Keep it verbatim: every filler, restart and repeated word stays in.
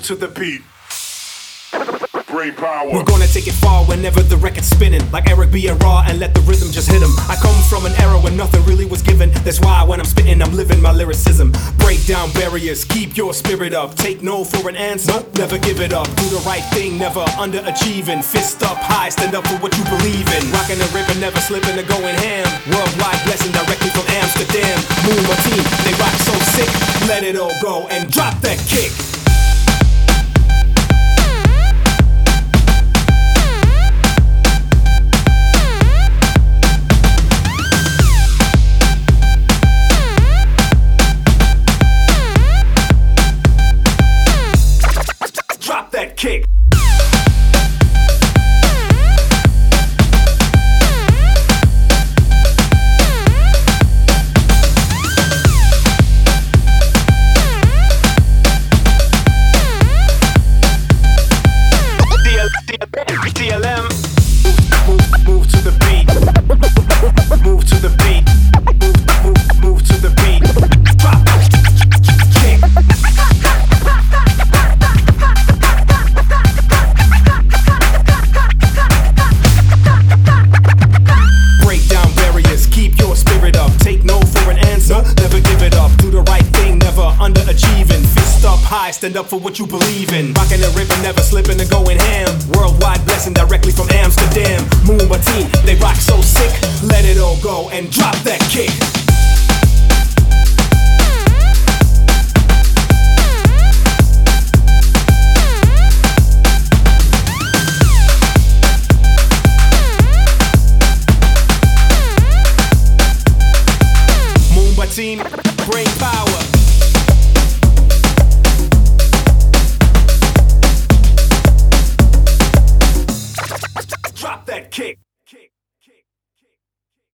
to the beat. Brain power. We're gonna take it far whenever the record's spinning, like Eric B and Raw, and let the rhythm just hit 'em. I come from an era when nothing really was given. That's why when I'm spitting, I'm living my lyricism. Break down barriers, keep your spirit up. Take no for an answer, never give it up. Do the right thing, never underachieving. Fist up high, stand up for what you believe in. Rocking and ripping, never slipping or going ham. Worldwide blessing directly from Amsterdam. Moon my team, they rock so sick. Let it all go and drop that kick. That kick. D L M. Move, move to the beat. Move to the beat. Move, move, move to the beat. Drop. Kick. Break down barriers, keep your spirit up. Take no for an answer, never give it up. Do the right thing, never underachieving. Fist up high, stand up for what you believe in. Rocking and ripping, never slipping and going ham. Worldwide blessing directly from Amsterdam. Moon my team, they rock so sick. Let it all go and drop that kick.